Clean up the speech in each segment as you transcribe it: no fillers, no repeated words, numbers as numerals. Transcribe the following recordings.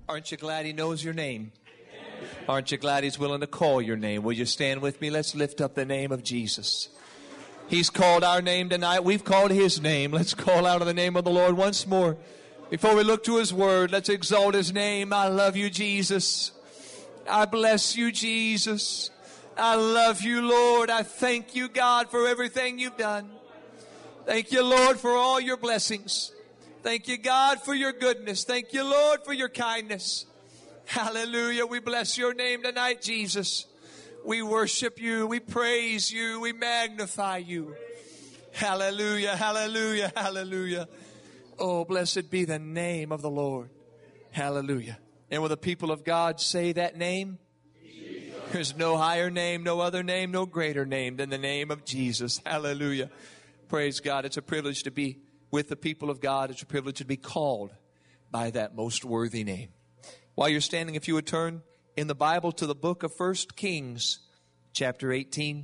Aren't you glad He knows your name? Aren't you glad He's willing to call your name? Will you stand with me? Let's lift up the name of Jesus. He's called our name tonight. We've called His name. Let's call out of the name of the Lord once more. Before we look to His word, let's exalt His name. I love you, Jesus. I bless you, Jesus. I love you, Lord. I thank you, God, for everything you've done. Thank you, Lord, for all your blessings. Thank you, God, for your goodness. Thank you, Lord, for your kindness. Hallelujah. We bless your name tonight, Jesus. We worship you. We praise you. We magnify you. Hallelujah, hallelujah, hallelujah. Oh, blessed be the name of the Lord. Hallelujah. And will the people of God say that name? Jesus. There's no higher name, no other name, no greater name than the name of Jesus. Hallelujah. Praise God. It's a privilege to be with the people of God. It's a privilege to be called by that most worthy name. While you're standing, if you would turn in the Bible to the book of 1 Kings, chapter 18.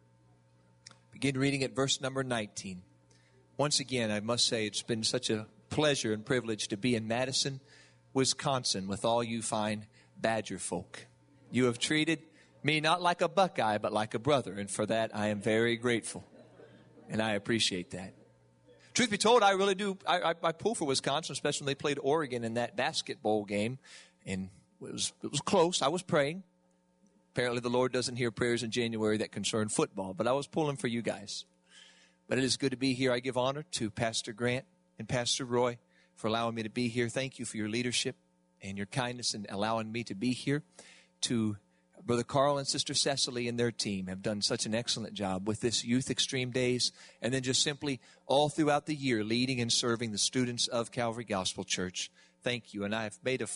Begin reading at verse number 19. Once again, I must say it's been such a pleasure and privilege to be in Madison, Wisconsin with all you fine Badger folk. You have treated me not like a Buckeye, but like a brother, and for that I am very grateful, and I appreciate that. Truth be told, I really do. I pull for Wisconsin, especially when they played Oregon in that basketball game, and it was close. I was praying. Apparently the Lord doesn't hear prayers in January that concern football, but I was pulling for you guys. But it is good to be here. I give honor to Pastor Grant and Pastor Roy for allowing me to be here. Thank you for your leadership and your kindness in allowing me to be here. To Brother Carl and Sister Cecily and their team have done such an excellent job with this Youth Extreme Days, and then just simply all throughout the year leading and serving the students of Calvary Gospel Church. Thank you. And I have made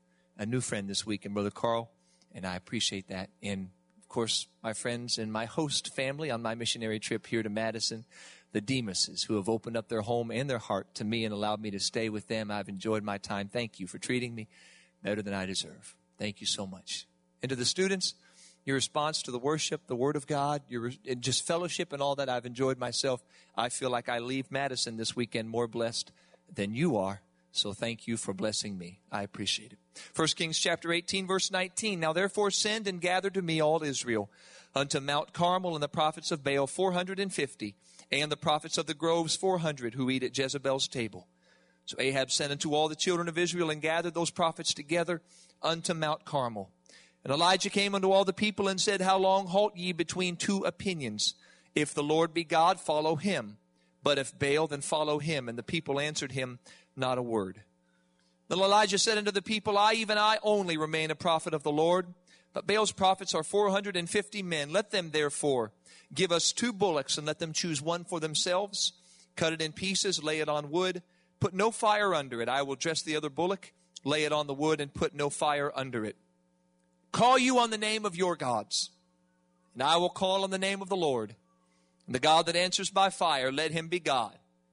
a new friend this week in Brother Carl, and I appreciate that. And of course, my friends and my host family on my missionary trip here to Madison, the Demases, who have opened up their home and their heart to me and allowed me to stay with them. I've enjoyed my time. Thank you for treating me better than I deserve. Thank you so much. And to the students, your response to the worship, the Word of God, and just fellowship and all that, I've enjoyed myself. I feel like I leave Madison this weekend more blessed than you are. So thank you for blessing me. I appreciate it. 1 Kings chapter 18, verse 19. Now therefore send and gather to me all Israel unto Mount Carmel, and the prophets of Baal 450, and the prophets of the groves 400, who eat at Jezebel's table. So Ahab sent unto all the children of Israel, and gathered those prophets together unto Mount Carmel. And Elijah came unto all the people and said, How long halt ye between two opinions? If the Lord be God, follow him. But if Baal, then follow him. And the people answered him not a word. Then Elijah said unto the people, even I only remain a prophet of the Lord. But Baal's prophets are 450 men. Let them therefore give us 2 bullocks, and let them choose one for themselves. Cut it in pieces, lay it on wood. Put no fire under it. I will dress the other bullock, lay it on the wood, and put no fire under it. Call you on the name of your gods, and I will call on the name of the Lord. And the God that answers by fire, let him be God.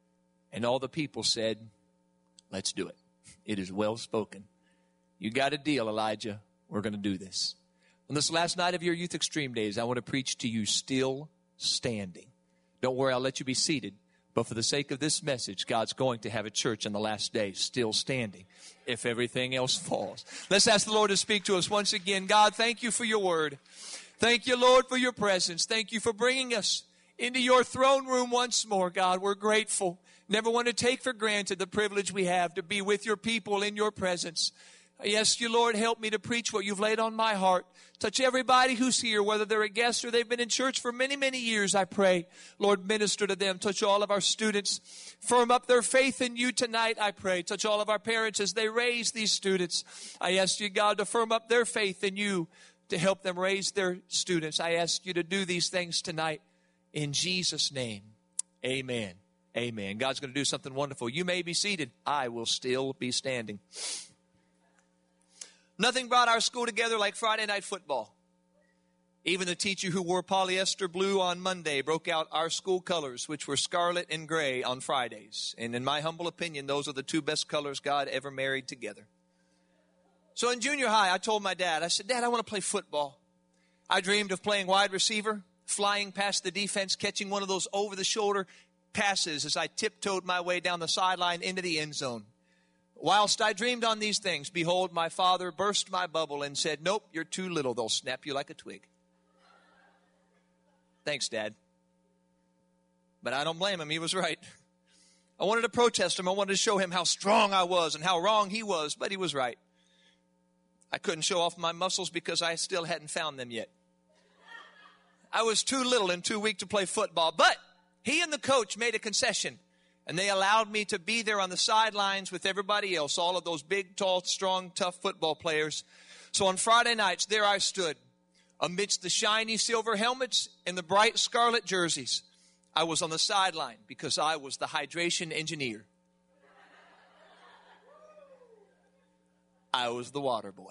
And all the people said, Let's do it. It is well spoken. You got a deal, Elijah. We're going to do this. On this last night of your Youth Extreme Days, I want to preach to you still standing. Don't worry, I'll let you be seated. But for the sake of this message, God's going to have a church in the last days still standing if everything else falls. Let's ask the Lord to speak to us once again. God, thank you for your word. Thank you, Lord, for your presence. Thank you for bringing us into your throne room once more, God. We're grateful. Never want to take for granted the privilege we have to be with your people in your presence. I ask you, Lord, help me to preach what you've laid on my heart. Touch everybody who's here, whether they're a guest or they've been in church for many, many years, I pray. Lord, minister to them. Touch all of our students. Firm up their faith in you tonight, I pray. Touch all of our parents as they raise these students. I ask you, God, to firm up their faith in you, to help them raise their students. I ask you to do these things tonight in Jesus' name. Amen. Amen. God's going to do something wonderful. You may be seated. I will still be standing. Nothing brought our school together like Friday night football. Even the teacher who wore polyester blue on Monday broke out our school colors, which were scarlet and gray on Fridays. And in my humble opinion, those are the 2 best colors God ever married together. So in junior high, I told my dad, I said, Dad, I want to play football. I dreamed of playing wide receiver, flying past the defense, catching one of those over-the-shoulder passes as I tiptoed my way down the sideline into the end zone. Whilst I dreamed on these things, behold, my father burst my bubble and said, nope, you're too little. They'll snap you like a twig. Thanks, Dad. But I don't blame him. He was right. I wanted to protest him. I wanted to show him how strong I was and how wrong he was, but he was right. I couldn't show off my muscles because I still hadn't found them yet. I was too little and too weak to play football, but he and the coach made a concession, and they allowed me to be there on the sidelines with everybody else, all of those big, tall, strong, tough football players. So on Friday nights, there I stood amidst the shiny silver helmets and the bright scarlet jerseys. I was on the sideline because I was the hydration engineer. I was the water boy.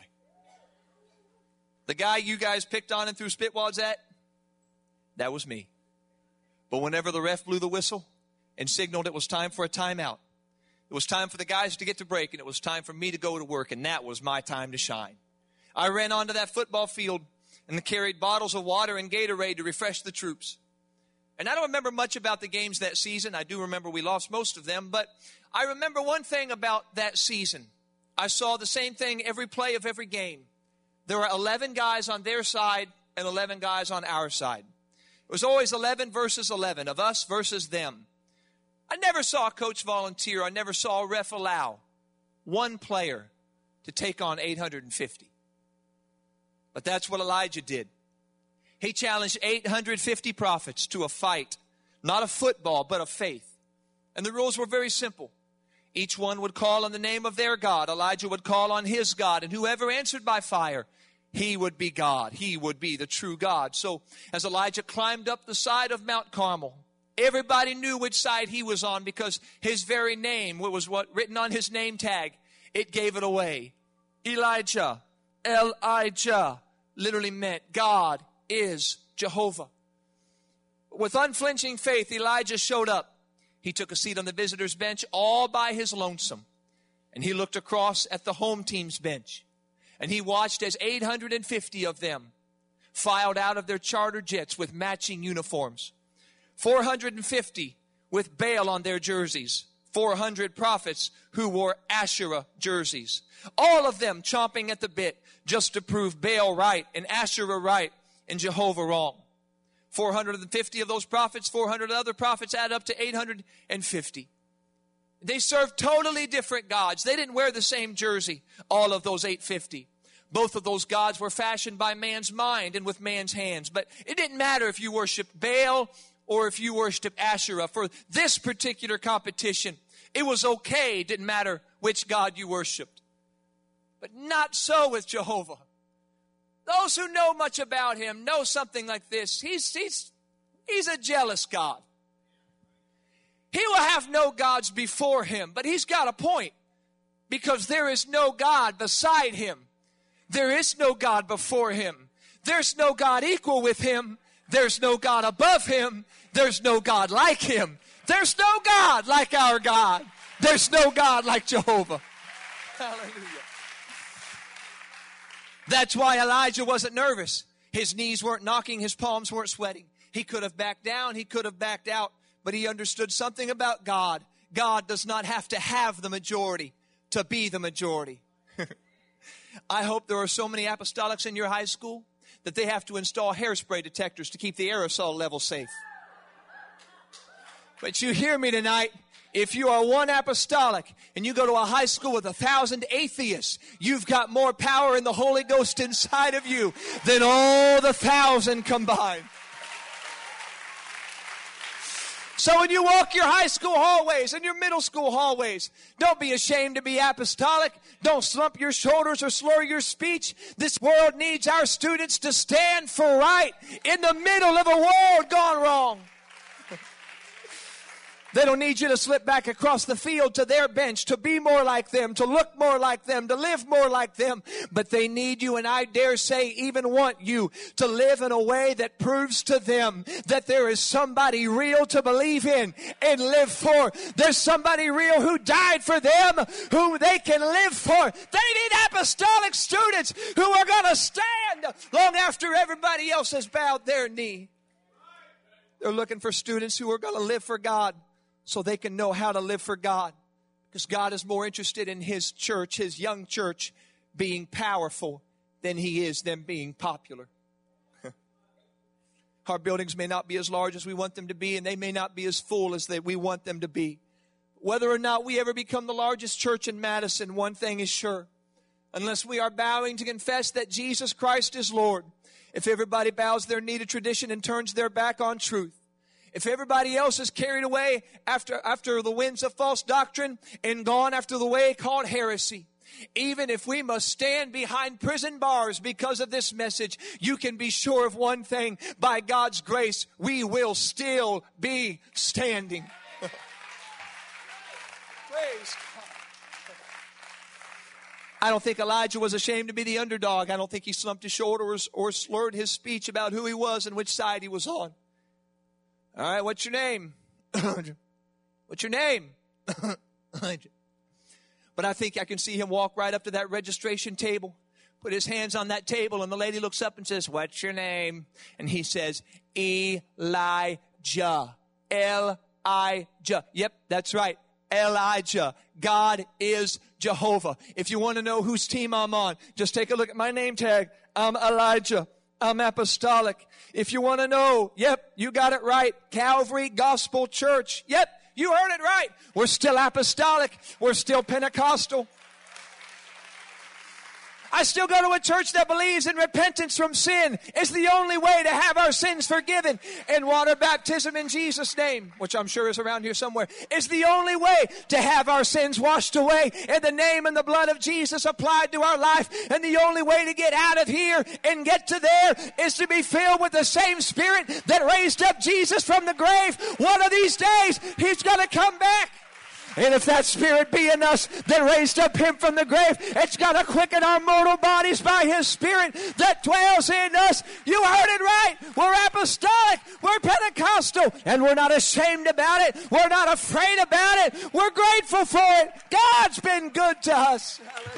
The guy you guys picked on and threw spitwads at, that was me. But whenever the ref blew the whistle and signaled it was time for a timeout, it was time for the guys to get to break, and it was time for me to go to work, and that was my time to shine. I ran onto that football field and carried bottles of water and Gatorade to refresh the troops. And I don't remember much about the games that season. I do remember we lost most of them, but I remember one thing about that season. I saw the same thing every play of every game. There were 11 guys on their side and 11 guys on our side. It was always 11 versus 11, of us versus them. I never saw a coach volunteer. I never saw a ref allow one player to take on 850. But that's what Elijah did. He challenged 850 prophets to a fight, not of football, but of faith. And the rules were very simple. Each one would call on the name of their God. Elijah would call on his God, and whoever answered by fire, he would be God. He would be the true God. So as Elijah climbed up the side of Mount Carmel, everybody knew which side he was on because his very name, what was written on his name tag, it gave it away. Elijah, Elijah, literally meant God is Jehovah. With unflinching faith, Elijah showed up. He took a seat on the visitor's bench all by his lonesome. And he looked across at the home team's bench. And he watched as 850 of them filed out of their charter jets with matching uniforms. 450 with Baal on their jerseys. 400 prophets who wore Asherah jerseys. All of them chomping at the bit just to prove Baal right and Asherah right and Jehovah wrong. 450 of those prophets, 400 other prophets add up to 850. They served totally different gods. They didn't wear the same jersey, all of those 850. Both of those gods were fashioned by man's mind and with man's hands. But it didn't matter if you worshiped Baal or if you worshiped Asherah. For this particular competition, it was okay. It didn't matter which God you worshiped. But not so with Jehovah. Those who know much about him know something like this. He's a jealous God. He will have no gods before him, but he's got a point. Because there is no God beside him. There is no God before him. There's no God equal with him. There's no God above him. There's no God like him. There's no God like our God. There's no God like Jehovah. Hallelujah. That's why Elijah wasn't nervous. His knees weren't knocking. His palms weren't sweating. He could have backed down. He could have backed out. But he understood something about God. God does not have to have the majority to be the majority. I hope there are so many apostolics in your high school that they have to install hairspray detectors to keep the aerosol level safe. But you hear me tonight. If you are one apostolic and you go to a high school with 1,000 atheists, you've got more power in the Holy Ghost inside of you than all the 1,000 combined. So when you walk your high school hallways and your middle school hallways, don't be ashamed to be apostolic. Don't slump your shoulders or slur your speech. This world needs our students to stand for right in the middle of a world gone wrong. They don't need you to slip back across the field to their bench, to be more like them, to look more like them, to live more like them. But they need you, and I dare say even want you to live in a way that proves to them that there is somebody real to believe in and live for. There's somebody real who died for them, who they can live for. They need apostolic students who are going to stand long after everybody else has bowed their knee. They're looking for students who are going to live for God, so they can know how to live for God. Because God is more interested in His church, His young church, being powerful than He is them being popular. Our buildings may not be as large as we want them to be, and they may not be as full as we want them to be. Whether or not we ever become the largest church in Madison, one thing is sure. Unless we are bowing to confess that Jesus Christ is Lord, if everybody bows their knee to tradition and turns their back on truth, if everybody else is carried away after the winds of false doctrine and gone after the way called heresy, even if we must stand behind prison bars because of this message, you can be sure of one thing. By God's grace, we will still be standing. Praise God. I don't think Elijah was ashamed to be the underdog. I don't think he slumped his shoulders or slurred his speech about who he was and which side he was on. All right, what's your name? What's your name? Elijah. But I think I can see him walk right up to that registration table, put his hands on that table, and the lady looks up and says, what's your name? And he says, Elijah. Elijah. Yep, that's right. Elijah. God is Jehovah. If you want to know whose team I'm on, just take a look at my name tag. I'm Elijah. I'm apostolic. If you want to know, yep, you got it right. Calvary Gospel Church. Yep. You heard it right. We're still apostolic. We're still Pentecostal. I still go to a church that believes in repentance from sin. It's the only way to have our sins forgiven. And water baptism in Jesus' name, which I'm sure is around here somewhere, is the only way to have our sins washed away. And the name and the blood of Jesus applied to our life. And the only way to get out of here and get to there is to be filled with the same Spirit that raised up Jesus from the grave. One of these days, He's going to come back. And if that Spirit be in us that raised up Him from the grave, it's got to quicken our mortal bodies by His Spirit that dwells in us. You heard it right. We're apostolic. We're Pentecostal. And we're not ashamed about it. We're not afraid about it. We're grateful for it. God's been good to us. Hallelujah.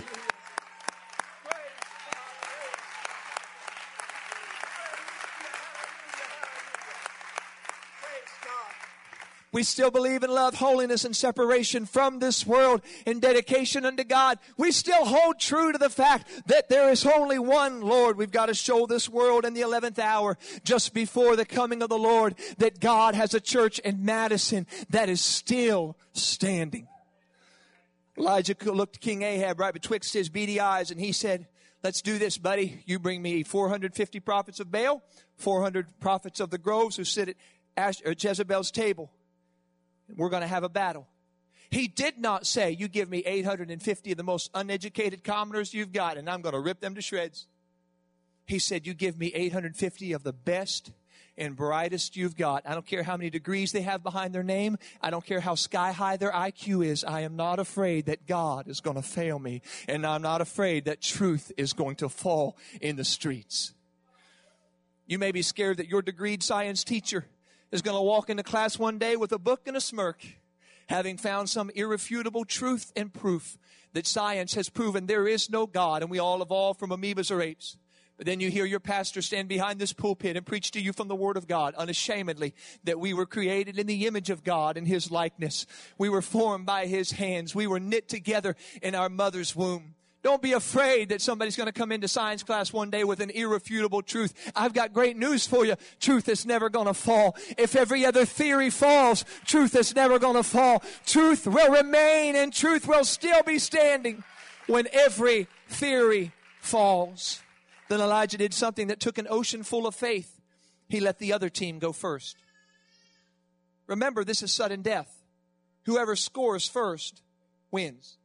We still believe in love, holiness, and separation from this world and dedication unto God. We still hold true to the fact that there is only one Lord. We've got to show this world in the 11th hour, just before the coming of the Lord, that God has a church in Madison that is still standing. Elijah looked King Ahab right betwixt his beady eyes, and he said, let's do this, buddy. You bring me 450 prophets of Baal, 400 prophets of the groves who sit at Jezebel's table. We're going to have a battle. He did not say, you give me 850 of the most uneducated commoners you've got, and I'm going to rip them to shreds. He said, you give me 850 of the best and brightest you've got. I don't care how many degrees they have behind their name. I don't care how sky high their IQ is. I am not afraid that God is going to fail me, and I'm not afraid that truth is going to fall in the streets. You may be scared that your degreed science teacher is going to walk into class one day with a book and a smirk, having found some irrefutable truth and proof that science has proven there is no God and we all evolved from amoebas or apes. But then you hear your pastor stand behind this pulpit and preach to you from the Word of God unashamedly that we were created in the image of God and His likeness. We were formed by His hands. We were knit together in our mother's womb. Don't be afraid that somebody's going to come into science class one day with an irrefutable truth. I've got great news for you. Truth is never going to fall. If every other theory falls, truth is never going to fall. Truth will remain and truth will still be standing when every theory falls. Then Elijah did something that took an ocean full of faith. He let the other team go first. Remember, this is sudden death. Whoever scores first wins.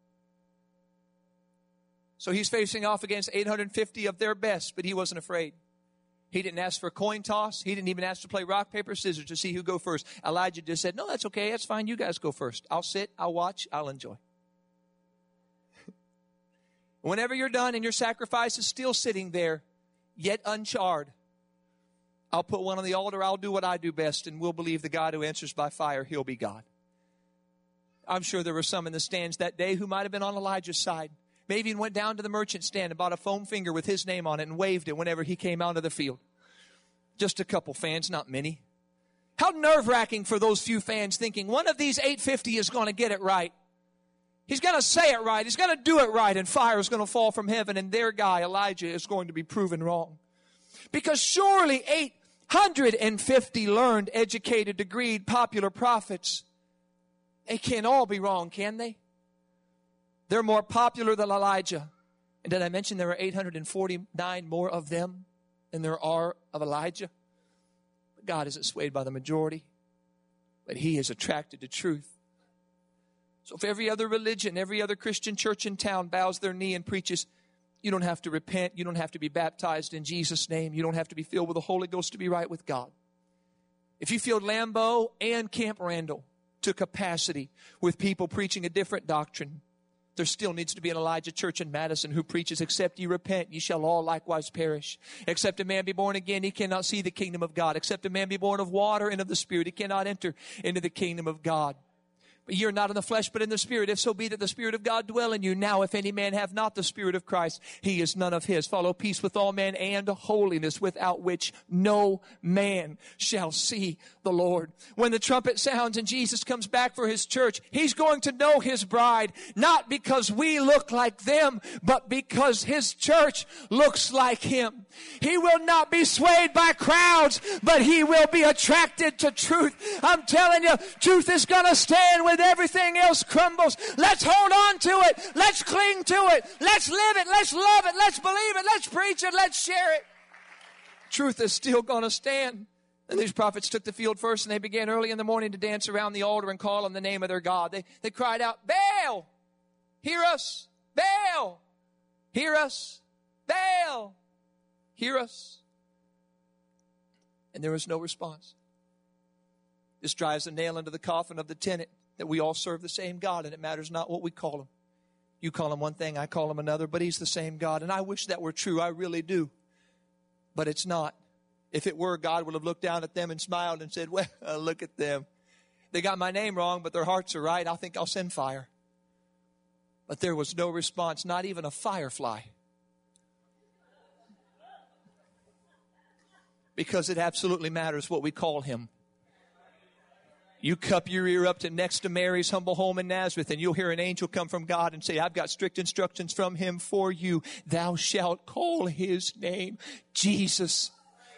So he's facing off against 850 of their best, but he wasn't afraid. He didn't ask for a coin toss. He didn't even ask to play rock, paper, scissors to see who go first. Elijah just said, no, that's okay. That's fine. You guys go first. I'll sit. I'll watch. I'll enjoy. Whenever you're done and your sacrifice is still sitting there, yet uncharred, I'll put one on the altar. I'll do what I do best, and we'll believe the God who answers by fire, He'll be God. I'm sure there were some in the stands that day who might have been on Elijah's side. Maybe even went down to the merchant stand and bought a foam finger with his name on it and waved it whenever he came out of the field. Just a couple fans, not many. How nerve-wracking for those few fans thinking one of these 850 is going to get it right. He's going to say it right. He's going to do it right. And fire is going to fall from heaven. And their guy, Elijah, is going to be proven wrong. Because surely 850 learned, educated, degreed, popular prophets, they can't all be wrong, can they? They're more popular than Elijah. And did I mention there are 849 more of them than there are of Elijah? But God isn't swayed by the majority, but He is attracted to truth. So if every other religion, every other Christian church in town bows their knee and preaches, you don't have to repent, you don't have to be baptized in Jesus' name, you don't have to be filled with the Holy Ghost to be right with God. If you filled Lambeau and Camp Randall to capacity with people preaching a different doctrine, there still needs to be an Elijah Church in Madison who preaches, except ye repent, ye shall all likewise perish. Except a man be born again, he cannot see the kingdom of God. Except a man be born of water and of the Spirit, he cannot enter into the kingdom of God. But ye are not in the flesh, but in the Spirit, if so be that the Spirit of God dwell in you. Now, if any man have not the Spirit of Christ, he is none of his. Follow peace with all men and holiness, without which no man shall see the Lord. When the trumpet sounds and Jesus comes back for His church, He's going to know His bride, not because we look like them, but because His church looks like Him. He will not be swayed by crowds, but He will be attracted to truth. I'm telling you, truth is going to stand when everything else crumbles. Let's hold on to it. Let's cling to it. Let's live it. Let's love it. Let's believe it. Let's preach it. Let's share it. Truth is still going to stand. And these prophets took the field first, and they began early in the morning to dance around the altar and call on the name of their God. They cried out, Baal, hear us. Baal, hear us. Baal, hear us. And there was no response. This drives a nail into the coffin of the tenet that we all serve the same God, and it matters not what we call Him. You call Him one thing, I call Him another, but He's the same God. And I wish that were true. I really do. But it's not. If it were, God would have looked down at them and smiled and said, well, look at them. They got my name wrong, but their hearts are right. I think I'll send fire. But there was no response, not even a firefly. Because it absolutely matters what we call Him. You cup your ear up to next to Mary's humble home in Nazareth, and you'll hear an angel come from God and say, I've got strict instructions from Him for you. Thou shalt call His name Jesus.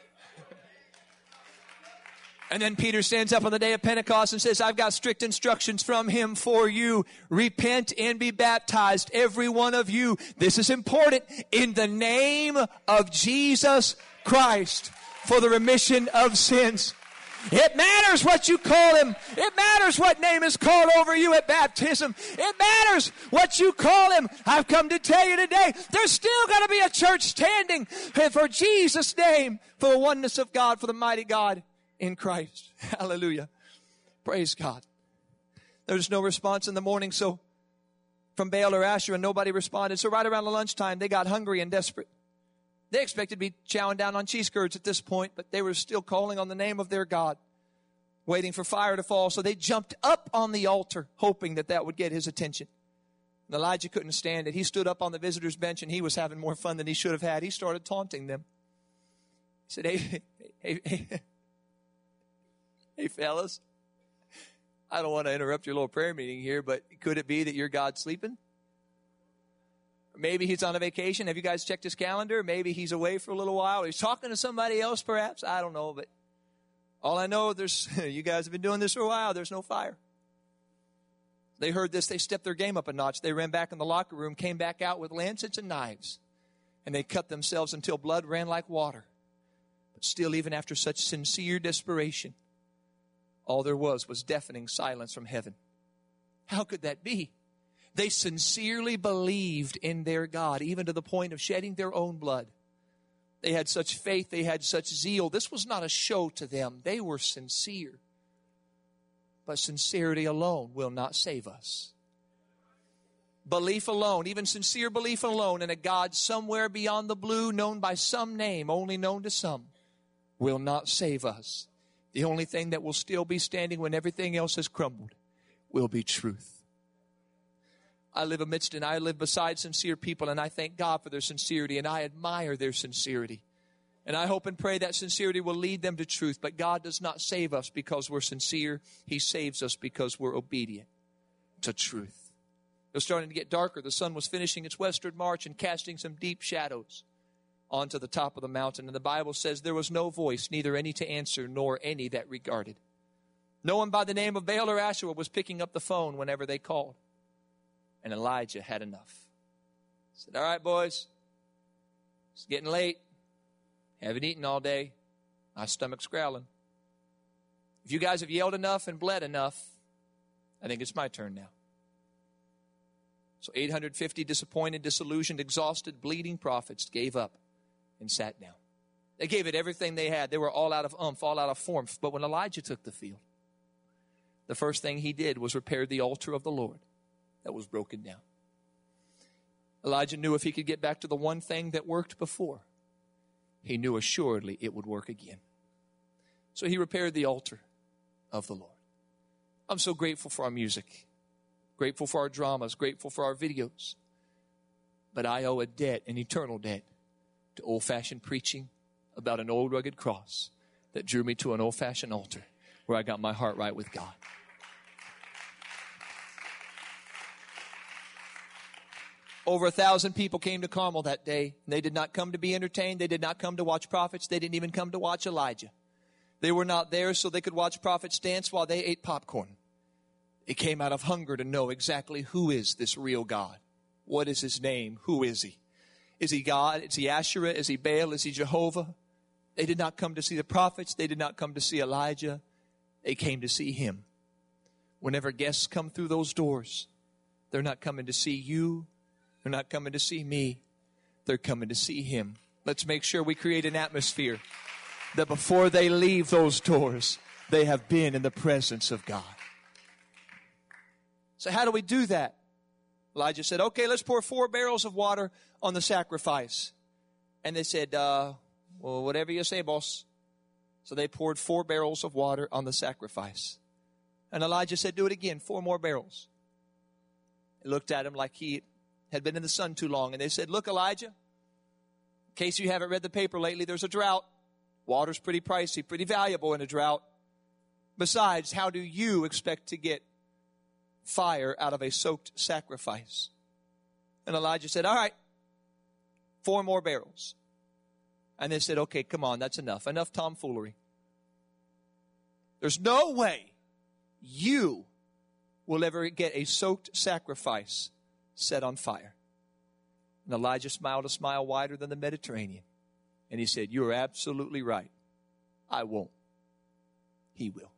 And then Peter stands up on the day of Pentecost and says, I've got strict instructions from Him for you. Repent and be baptized, every one of you. This is important. In the name of Jesus Christ, for the remission of sins. It matters what you call Him. It matters what name is called over you at baptism. It matters what you call Him. I've come to tell you today, there's still going to be a church standing for Jesus' name, for the oneness of God, for the mighty God in Christ. Hallelujah. Praise God. There's no response in the morning, so from Baal or Asherah, and nobody responded. So right around the lunchtime, they got hungry and desperate. They expected to be chowing down on cheese curds at this point, but they were still calling on the name of their God, waiting for fire to fall. So they jumped up on the altar, hoping that that would get His attention. And Elijah couldn't stand it. He stood up on the visitor's bench, and he was having more fun than he should have had. He started taunting them. He said, hey, fellas, I don't want to interrupt your little prayer meeting here, but could it be that your God's sleeping? Maybe He's on a vacation. Have you guys checked His calendar? Maybe He's away for a little while. He's talking to somebody else, perhaps. I don't know. But all I know, you guys have been doing this for a while. There's no fire. They heard this. They stepped their game up a notch. They ran back in the locker room, came back out with lancets and knives. And they cut themselves until blood ran like water. But still, even after such sincere desperation, all there was deafening silence from heaven. How could that be? They sincerely believed in their God, even to the point of shedding their own blood. They had such faith, they had such zeal. This was not a show to them. They were sincere. But sincerity alone will not save us. Belief alone, even sincere belief alone in a God somewhere beyond the blue, known by some name, only known to some, will not save us. The only thing that will still be standing when everything else has crumbled will be truth. I live beside sincere people, and I thank God for their sincerity, and I admire their sincerity. And I hope and pray that sincerity will lead them to truth. But God does not save us because we're sincere. He saves us because we're obedient to truth. was starting to get darker. The sun was finishing its westward march and casting some deep shadows onto the top of the mountain. And the Bible says there was no voice, neither any to answer, nor any that regarded. No one by the name of Baal or Asherah was picking up the phone whenever they called. And Elijah had enough. He said, all right, boys, it's getting late. Haven't eaten all day. My stomach's growling. If you guys have yelled enough and bled enough, I think it's my turn now. So 850 disappointed, disillusioned, exhausted, bleeding prophets gave up and sat down. They gave it everything they had. They were all out of oomph, all out of form. But when Elijah took the field, the first thing he did was repair the altar of the Lord that was broken down. Elijah knew if he could get back to the one thing that worked before, he knew assuredly it would work again. So he repaired the altar of the Lord. I'm so grateful for our music, grateful for our dramas, grateful for our videos. But I owe a debt, an eternal debt, to old-fashioned preaching about an old rugged cross that drew me to an old-fashioned altar where I got my heart right with God. Over 1,000 people came to Carmel that day. They did not come to be entertained. They did not come to watch prophets. They didn't even come to watch Elijah. They were not there so they could watch prophets dance while they ate popcorn. They came out of hunger to know exactly who is this real God. What is his name? Who is he? Is he God? Is he Asherah? Is he Baal? Is he Jehovah? They did not come to see the prophets. They did not come to see Elijah. They came to see him. Whenever guests come through those doors, they're not coming to see you. They're not coming to see me. They're coming to see him. Let's make sure we create an atmosphere that before they leave those doors, they have been in the presence of God. So how do we do that? Elijah said, okay, let's pour 4 barrels of water on the sacrifice. And they said, well, whatever you say, boss. So they poured 4 barrels of water on the sacrifice. And Elijah said, do it again, 4 more barrels. They looked at him like he had been in the sun too long. And they said, look, Elijah, in case you haven't read the paper lately, there's a drought. Water's pretty pricey, pretty valuable in a drought. Besides, how do you expect to get fire out of a soaked sacrifice? And Elijah said, all right, 4 more barrels. And they said, okay, come on, that's enough. Enough tomfoolery. There's no way you will ever get a soaked sacrifice set on fire. And Elijah smiled a smile wider than the Mediterranean. And he said, you're absolutely right. I won't. He will.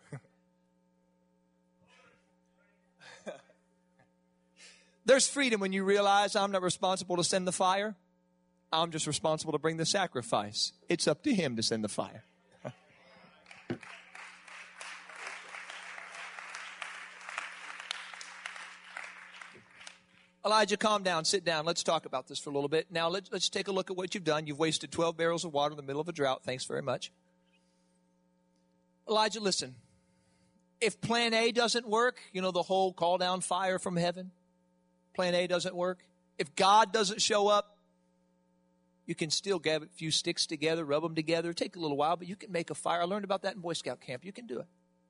There's freedom when you realize I'm not responsible to send the fire. I'm just responsible to bring the sacrifice. It's up to him to send the fire. Elijah, calm down, sit down. Let's talk about this for a little bit. Now, let's take a look at what you've done. You've wasted 12 barrels of water in the middle of a drought. Thanks very much. Elijah, listen. If plan A doesn't work, you know, the whole call down fire from heaven, plan A doesn't work. If God doesn't show up, you can still get a few sticks together, rub them together. Take a little while, but you can make a fire. I learned about that in Boy Scout camp. You can do it.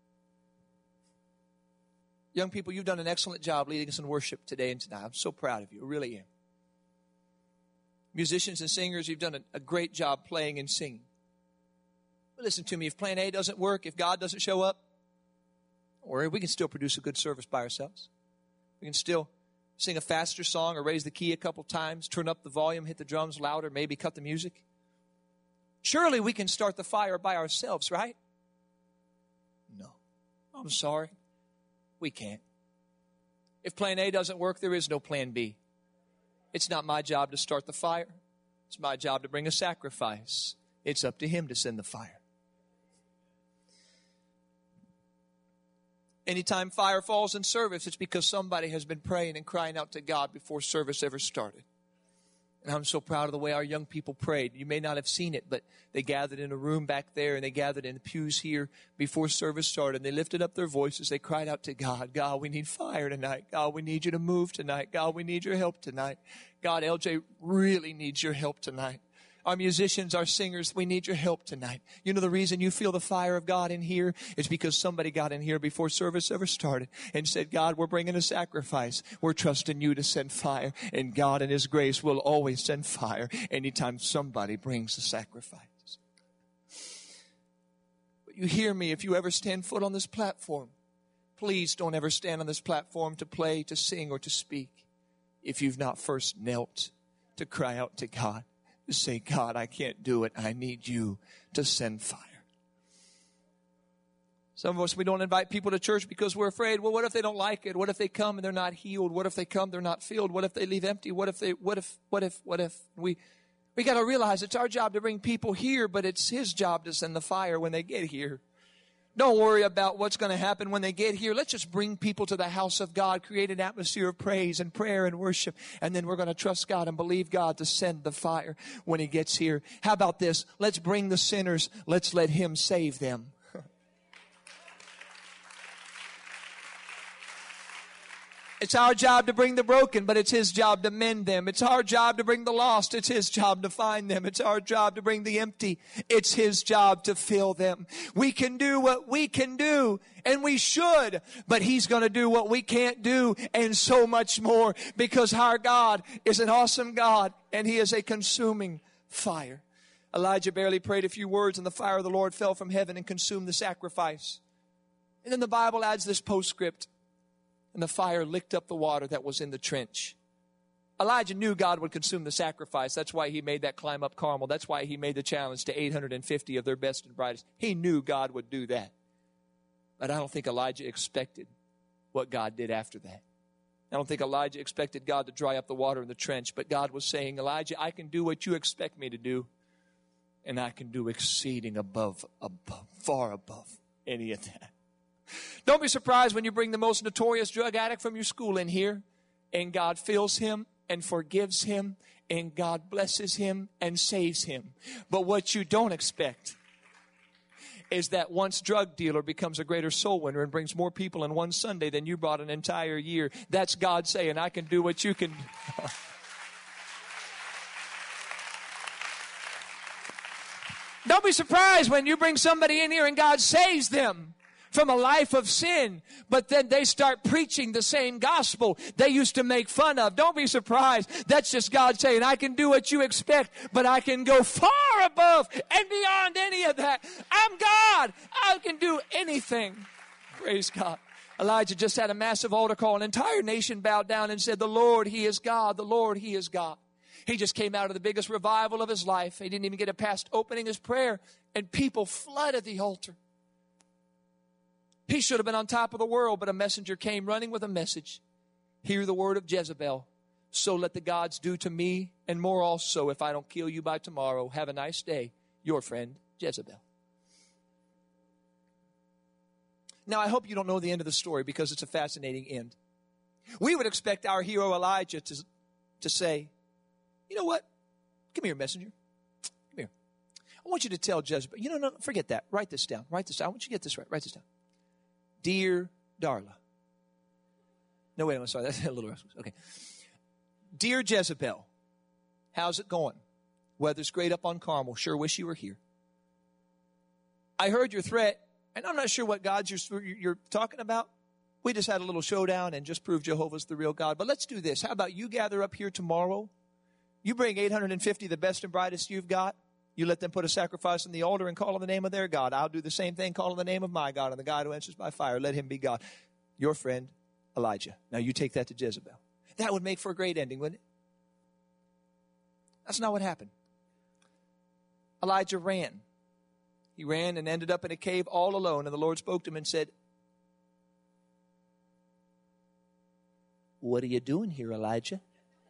Young people, you've done an excellent job leading us in worship today and tonight. I'm so proud of you. I really am. Musicians and singers, you've done a great job playing and singing. But listen to me, if plan A doesn't work, if God doesn't show up, don't worry, we can still produce a good service by ourselves. We can still sing a faster song or raise the key a couple times, turn up the volume, hit the drums louder, maybe cut the music. Surely we can start the fire by ourselves, right? No. I'm sorry. We can't. If plan A doesn't work, there is no plan B. It's not my job to start the fire. It's my job to bring a sacrifice. It's up to him to send the fire. Anytime fire falls in service, it's because somebody has been praying and crying out to God before service ever started. And I'm so proud of the way our young people prayed. You may not have seen it, but they gathered in a room back there and they gathered in the pews here before service started. And they lifted up their voices. They cried out to God, God, we need fire tonight. God, we need you to move tonight. God, we need your help tonight. God, LJ really needs your help tonight. Our musicians, our singers, we need your help tonight. You know the reason you feel the fire of God in here is because somebody got in here before service ever started and said, God, we're bringing a sacrifice. We're trusting you to send fire. And God in His grace will always send fire anytime somebody brings a sacrifice. But you hear me, if you ever stand foot on this platform, please don't ever stand on this platform to play, to sing, or to speak if you've not first knelt to cry out to God. Say, God, I can't do it. I need you to send fire. Some of us, we don't invite people to church because we're afraid, well, what if they don't like it? What if they come and they're not healed? What if they come, they're not filled? What if they leave empty? What if? We got to realize it's our job to bring people here, but it's His job to send the fire when they get here. Don't worry about what's going to happen when they get here. Let's just bring people to the house of God, create an atmosphere of praise and prayer and worship, and then we're going to trust God and believe God to send the fire when He gets here. How about this? Let's bring the sinners. Let's let Him save them. It's our job to bring the broken, but it's His job to mend them. It's our job to bring the lost. It's His job to find them. It's our job to bring the empty. It's His job to fill them. We can do what we can do, and we should, but He's going to do what we can't do and so much more, because our God is an awesome God, and He is a consuming fire. Elijah barely prayed a few words, and the fire of the Lord fell from heaven and consumed the sacrifice. And then the Bible adds this postscript. And the fire licked up the water that was in the trench. Elijah knew God would consume the sacrifice. That's why he made that climb up Carmel. That's why he made the challenge to 850 of their best and brightest. He knew God would do that. But I don't think Elijah expected what God did after that. I don't think Elijah expected God to dry up the water in the trench. But God was saying, Elijah, I can do what you expect me to do. And I can do exceeding far above any of that. Don't be surprised when you bring the most notorious drug addict from your school in here, and God fills him and forgives him, and God blesses him and saves him. But what you don't expect is that once drug dealer becomes a greater soul winner and brings more people in one Sunday than you brought an entire year. That's God saying, I can do what you can. Don't be surprised when you bring somebody in here and God saves them from a life of sin, but then they start preaching the same gospel they used to make fun of. Don't be surprised. That's just God saying, I can do what you expect, but I can go far above and beyond any of that. I'm God. I can do anything. Praise God. Elijah just had a massive altar call. An entire nation bowed down and said, the Lord, He is God. The Lord, He is God. He just came out of the biggest revival of his life. He didn't even get it past opening his prayer, and people flooded the altar. He should have been on top of the world, but a messenger came running with a message. Hear the word of Jezebel. So let the gods do to me, and more also, if I don't kill you by tomorrow. Have a nice day. Your friend, Jezebel. Now, I hope you don't know the end of the story, because it's a fascinating end. We would expect our hero Elijah to say, you know what? Come here, messenger. Come here. I want you to tell Jezebel. No, forget that. Write this down. Write this down. I want you to get this right. Write this down. Dear Darla. No, wait, I'm sorry. That's a little restless. Okay. Dear Jezebel, how's it going? Weather's great up on Carmel. Sure wish you were here. I heard your threat, and I'm not sure what gods you're talking about. We just had a little showdown and just proved Jehovah's the real God. But let's do this. How about you gather up here tomorrow? You bring 850, the best and brightest you've got. You let them put a sacrifice on the altar and call on the name of their God. I'll do the same thing, call on the name of my God, and the God who answers by fire, let him be God. Your friend, Elijah. Now you take that to Jezebel. That would make for a great ending, wouldn't it? That's not what happened. Elijah ran. He ran and ended up in a cave all alone, and the Lord spoke to him and said, what are you doing here, Elijah?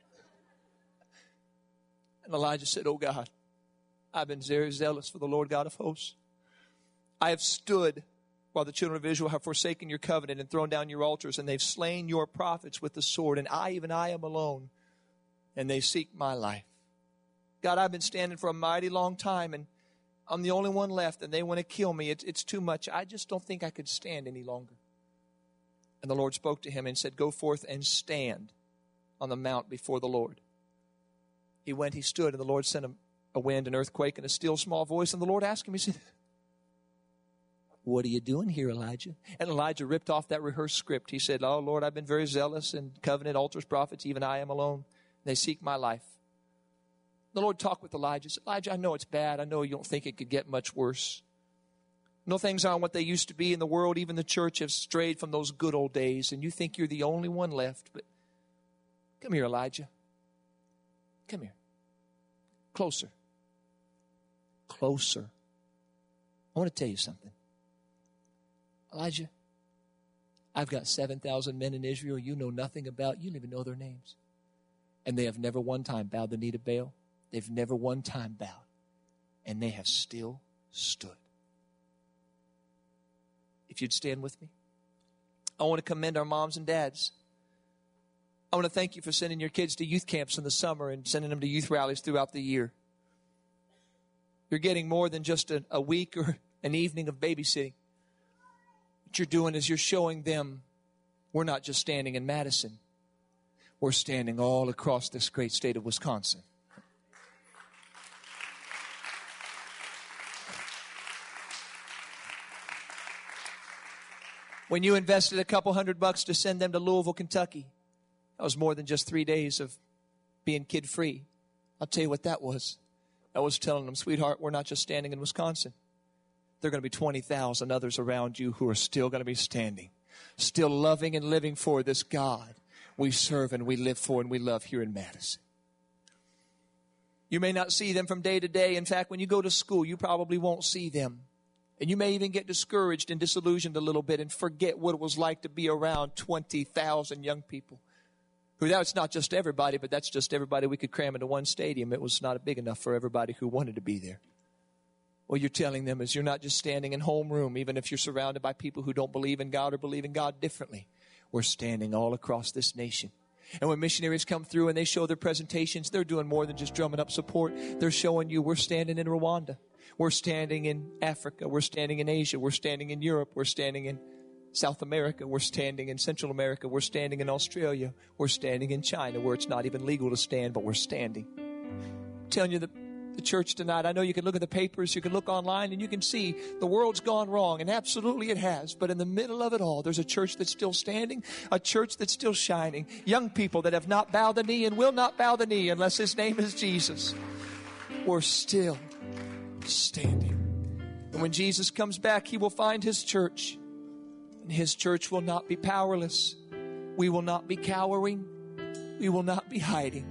And Elijah said, oh God, I've been very zealous for the Lord God of hosts. I have stood while the children of Israel have forsaken your covenant and thrown down your altars, and they've slain your prophets with the sword, and even I am alone, and they seek my life. God, I've been standing for a mighty long time, and I'm the only one left, and they want to kill me. It's too much. I just don't think I could stand any longer. And the Lord spoke to him and said, go forth and stand on the mount before the Lord. He went, he stood, and the Lord sent a wind, an earthquake, and a still small voice. And the Lord asked him, he said, what are you doing here, Elijah? And Elijah ripped off that rehearsed script. He said, oh, Lord, I've been very zealous in covenant, altars, prophets, even I am alone. They seek my life. The Lord talked with Elijah. He said, Elijah, I know it's bad. I know you don't think it could get much worse. No, things aren't what they used to be in the world. Even the church has strayed from those good old days, and you think you're the only one left. But come here, Elijah. Come here. Closer. Closer. I want to tell you something. Elijah, I've got 7,000 men in Israel you know nothing about. You don't even know their names. And they have never one time bowed the knee to Baal. They've never one time bowed. And they have still stood. If you'd stand with me. I want to commend our moms and dads. I want to thank you for sending your kids to youth camps in the summer and sending them to youth rallies throughout the year. You're getting more than just a week or an evening of babysitting. What you're doing is you're showing them we're not just standing in Madison. We're standing all across this great state of Wisconsin. When you invested a couple $100 to send them to Louisville, Kentucky, that was more than just 3 days of being kid-free. I'll tell you what that was. I was telling them, sweetheart, we're not just standing in Wisconsin. There are going to be 20,000 others around you who are still going to be standing, still loving and living for this God we serve and we live for and we love here in Madison. You may not see them from day to day. In fact, when you go to school, you probably won't see them. And you may even get discouraged and disillusioned a little bit and forget what it was like to be around 20,000 young people. Who, that's not just everybody, but that's just everybody we could cram into one stadium. It was not big enough for everybody who wanted to be there. What you're telling them is you're not just standing in homeroom, even if you're surrounded by people who don't believe in God or believe in God differently. We're standing all across this nation. And when missionaries come through and they show their presentations, they're doing more than just drumming up support. They're showing you we're standing in Rwanda. We're standing in Africa. We're standing in Asia. We're standing in Europe. We're standing in South America. We're standing in Central America. We're standing in Australia. We're standing in China where it's not even legal to stand, but we're standing. I'm telling you, the church tonight, I know you can look at the papers, you can look online, and you can see the world's gone wrong, and absolutely it has. But in the middle of it all, there's a church that's still standing, a church that's still shining, young people that have not bowed the knee and will not bow the knee unless His name is Jesus. We're still standing. And when Jesus comes back, He will find His church. And His church will not be powerless. We will not be cowering. We will not be hiding.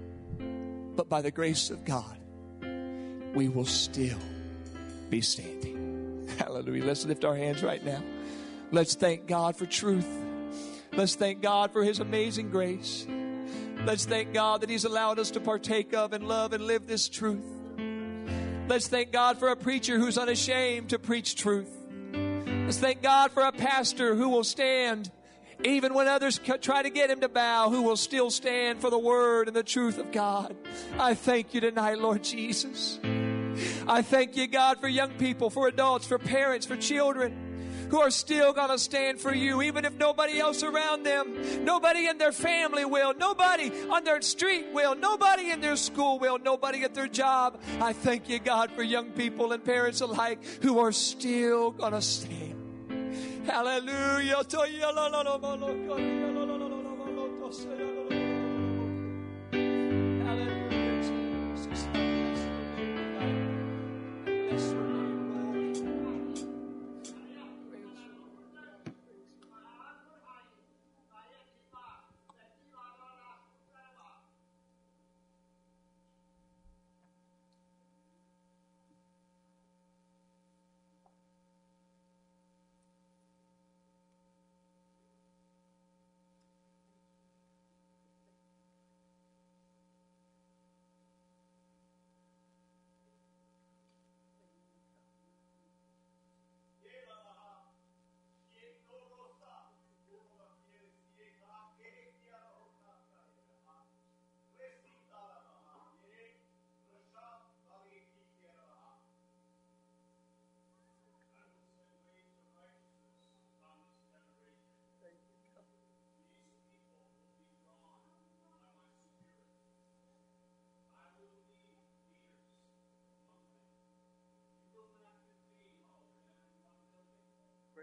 But by the grace of God, we will still be standing. Hallelujah. Let's lift our hands right now. Let's thank God for truth. Let's thank God for His amazing grace. Let's thank God that He's allowed us to partake of and love and live this truth. Let's thank God for a preacher who's unashamed to preach truth. Let's thank God for a pastor who will stand even when others try to get him to bow, who will still stand for the word and the truth of God. I thank you tonight, Lord Jesus. I thank you, God, for young people, for adults, for parents, for children who are still going to stand for you, even if nobody else around them, nobody in their family will, nobody on their street will, nobody in their school will, nobody at their job. I thank you, God, for young people and parents alike who are still going to stand. Hallelujah.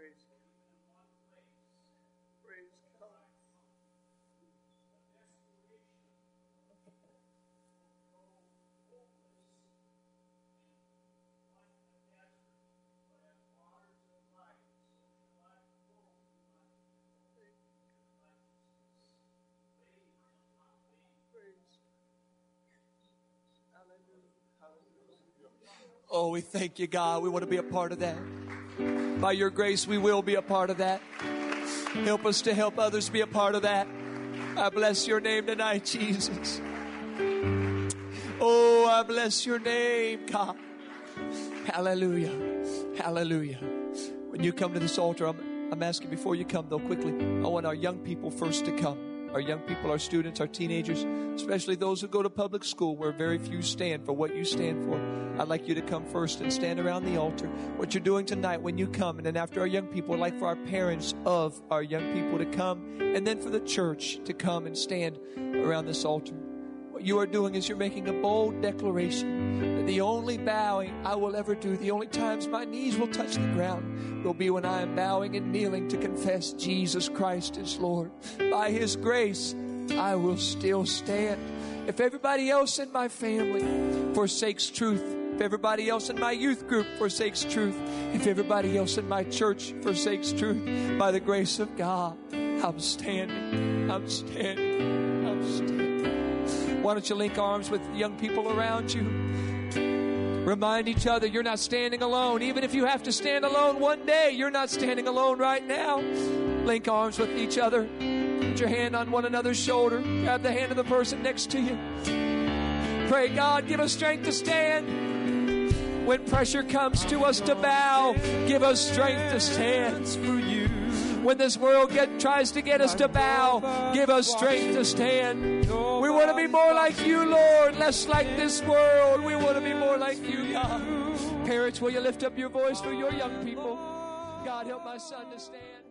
Oh, we thank you, God. We want to be a part of that. By your grace, we will be a part of that. Help us to help others be a part of that. I bless your name tonight, Jesus. Oh, I bless your name, God. Hallelujah. Hallelujah. When you come to this altar, I'm asking before you come, though, quickly, I want our young people first to come. Our young people, our students, our teenagers, especially those who go to public school where very few stand for what you stand for. I'd like you to come first and stand around the altar. What you're doing tonight when you come, and then after our young people, I'd like for our parents of our young people to come, and then for the church to come and stand around this altar. What you are doing is you're making a bold declaration that the only bowing I will ever do, the only times my knees will touch the ground, will be when I am bowing and kneeling to confess Jesus Christ is Lord. By His grace, I will still stand. If everybody else in my family forsakes truth, if everybody else in my youth group forsakes truth, if everybody else in my church forsakes truth, by the grace of God, I'm standing. I'm standing. I'm standing. Why don't you link arms with young people around you? Remind each other you're not standing alone. Even if you have to stand alone one day, you're not standing alone right now. Link arms with each other. Put your hand on one another's shoulder. Grab the hand of the person next to you. Pray, God, give us strength to stand. When pressure comes to us to bow, give us strength to stand for you. When this world tries to get us to bow, give us strength to stand. We want to be more like you, Lord, less like this world. We want to be more like you, God. Parents, will you lift up your voice for your young people? God, help my son to stand.